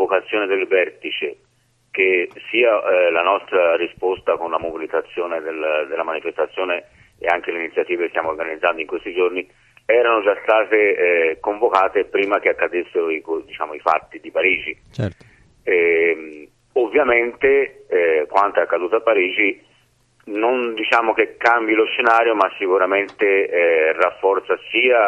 convocazione del vertice che sia la nostra risposta con la mobilitazione della manifestazione e anche le iniziative che stiamo organizzando in questi giorni erano già state convocate prima che accadessero i fatti di Parigi. Certo. Ovviamente quanto è accaduto a Parigi non diciamo che cambi lo scenario, ma sicuramente rafforza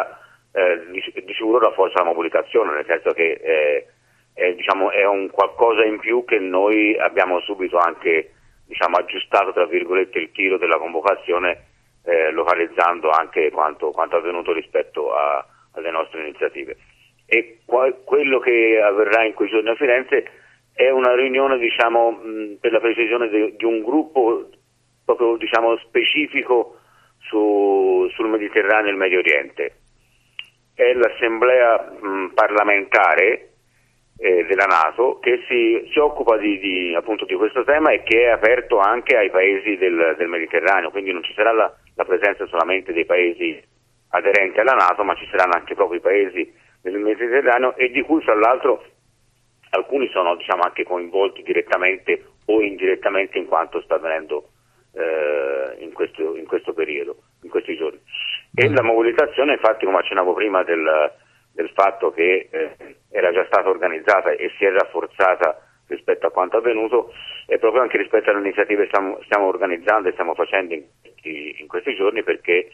di sicuro rafforza la mobilitazione, nel senso che è un qualcosa in più che noi abbiamo subito anche aggiustato tra virgolette il tiro della convocazione, localizzando anche quanto avvenuto rispetto alle nostre iniziative. E quello che avverrà in quei giorni a Firenze è una riunione per la precisione di un gruppo proprio specifico sul Mediterraneo e il Medio Oriente. È l'assemblea parlamentare della NATO che si occupa appunto di questo tema e che è aperto anche ai paesi del Mediterraneo, quindi non ci sarà la presenza solamente dei paesi aderenti alla NATO, ma ci saranno anche proprio i paesi del Mediterraneo, e di cui fra l'altro alcuni sono anche coinvolti direttamente o indirettamente in quanto sta avvenendo in questo periodo, in questi giorni. E la mobilitazione, infatti, come accennavo prima del fatto che era già stata organizzata e si è rafforzata rispetto a quanto avvenuto, è proprio anche rispetto alle iniziative che stiamo organizzando e stiamo facendo in questi giorni, perché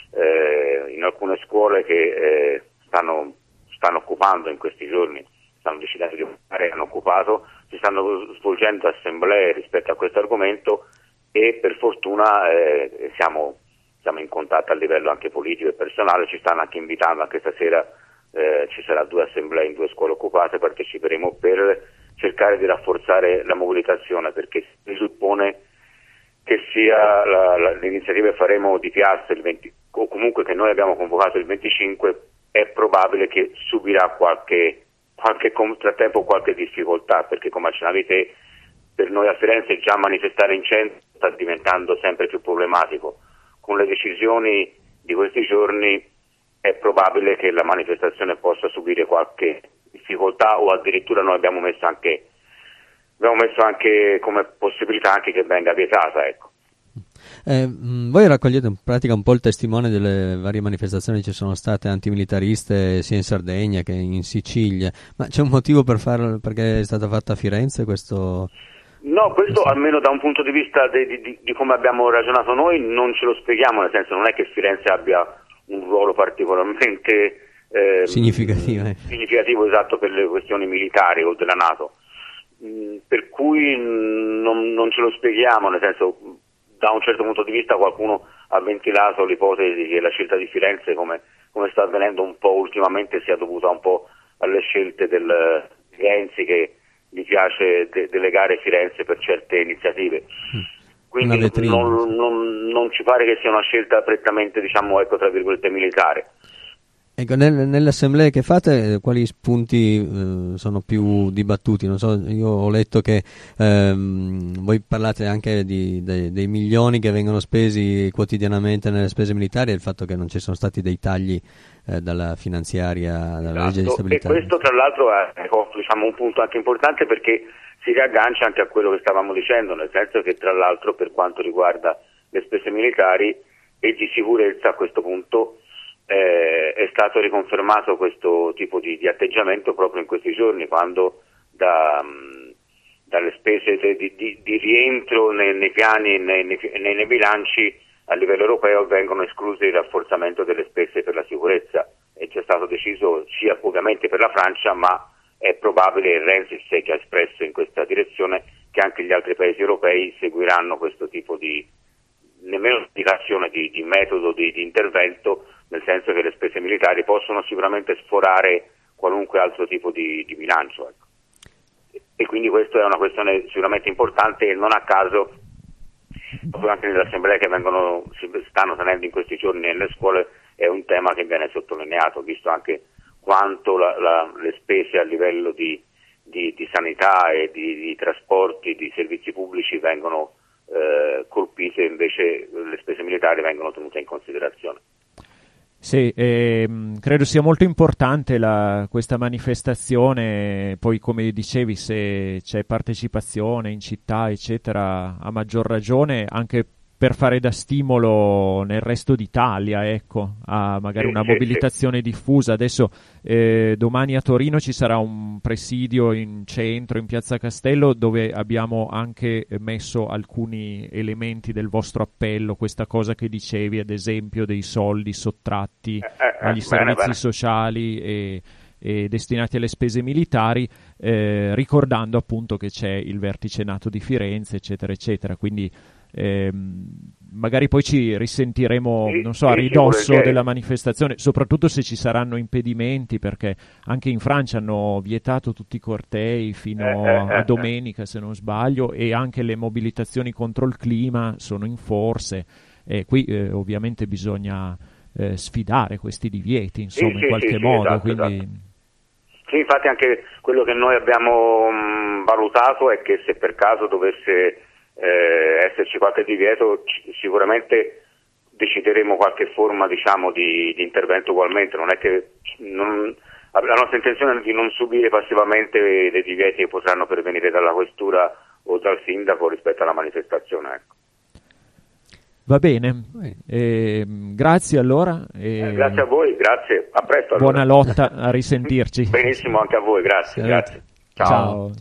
in alcune scuole che stanno occupando in questi giorni, stanno decidendo di occupare, hanno occupato, si stanno svolgendo assemblee rispetto a questo argomento, e per fortuna siamo in contatto a livello anche politico e personale, ci stanno anche invitando. Anche stasera ci sarà 2 assemblee in 2 scuole occupate, parteciperemo per cercare di rafforzare la mobilitazione, perché si suppone che sia l'iniziativa che faremo di piazza il 20, o comunque che noi abbiamo convocato il 25, è probabile che subirà qualche contrattempo, qualche difficoltà, perché come accennavi te, per noi a Firenze già manifestare in centro sta diventando sempre più problematico. Con le decisioni di questi giorni è probabile che la manifestazione possa subire qualche difficoltà, o addirittura noi abbiamo messo anche come possibilità anche che venga vietata, ecco. Voi raccogliete in pratica un po' il testimone delle varie manifestazioni che ci sono state antimilitariste sia in Sardegna che in Sicilia, ma c'è un motivo perché è stata fatta a Firenze questo? No, questo almeno da un punto di vista di come abbiamo ragionato noi non ce lo spieghiamo, nel senso non è che Firenze abbia un ruolo particolarmente significativo, esatto, per le questioni militari o della NATO, per cui non ce lo spieghiamo, nel senso, da un certo punto di vista qualcuno ha ventilato l'ipotesi che la scelta di Firenze, come sta avvenendo un po' ultimamente, sia dovuta un po' alle scelte del Renzi, che gli piace delegare Firenze per certe iniziative. Quindi non ci pare che sia una scelta prettamente, tra virgolette, militare. Ecco, nelle assemblee che fate, quali spunti sono più dibattuti? Non so, io ho letto che voi parlate anche dei milioni che vengono spesi quotidianamente nelle spese militari, e il fatto che non ci sono stati dei tagli dalla finanziaria, dalla legge di stabilità. E questo tra l'altro è un punto anche importante, perché si riaggancia anche a quello che stavamo dicendo, nel senso che tra l'altro per quanto riguarda le spese militari e di sicurezza, a questo punto è stato riconfermato questo tipo di atteggiamento proprio in questi giorni, quando dalle spese di rientro nei piani e nei bilanci a livello europeo vengono escluse il rafforzamento delle spese per la sicurezza. È già stato deciso sia ovviamente per la Francia, ma è probabile, e Renzi si è già espresso in questa direzione, che anche gli altri paesi europei seguiranno questo tipo di nemmeno indicazione di metodo di intervento, nel senso che le spese militari possono sicuramente sforare qualunque altro tipo di bilancio, ecco. E quindi questa è una questione sicuramente importante, e non a caso proprio anche nelle assemblee che si stanno tenendo in questi giorni nelle scuole è un tema che viene sottolineato, visto anche quanto le spese a livello di sanità e di trasporti, di servizi pubblici vengono colpite, invece le spese militari vengono tenute in considerazione. Sì, credo sia molto importante questa manifestazione, poi come dicevi se c'è partecipazione in città eccetera, a maggior ragione anche per fare da stimolo nel resto d'Italia, ecco, a magari una mobilitazione diffusa. Adesso domani a Torino ci sarà un presidio in centro, in Piazza Castello, dove abbiamo anche messo alcuni elementi del vostro appello, questa cosa che dicevi, ad esempio, dei soldi sottratti agli servizi sociali e destinati alle spese militari, ricordando appunto che c'è il vertice NATO di Firenze, eccetera, eccetera. Quindi magari poi ci risentiremo, non so, a ridosso della manifestazione, soprattutto se ci saranno impedimenti, perché anche in Francia hanno vietato tutti i cortei fino a domenica, se non sbaglio, e anche le mobilitazioni contro il clima sono in forse, e qui ovviamente bisogna sfidare questi divieti, insomma, in qualche modo. Esatto, quindi... esatto. Sì, infatti anche quello che noi abbiamo valutato è che se per caso dovesse esserci qualche divieto, sicuramente decideremo qualche forma, diciamo, di intervento ugualmente. Non è che la nostra intenzione è di non subire passivamente dei divieti che potranno pervenire dalla questura o dal sindaco rispetto alla manifestazione, ecco. Va bene, grazie allora. Grazie a voi, grazie, a presto allora. Buona lotta, a risentirci. Benissimo, anche a voi, grazie. Ciao. Ciao.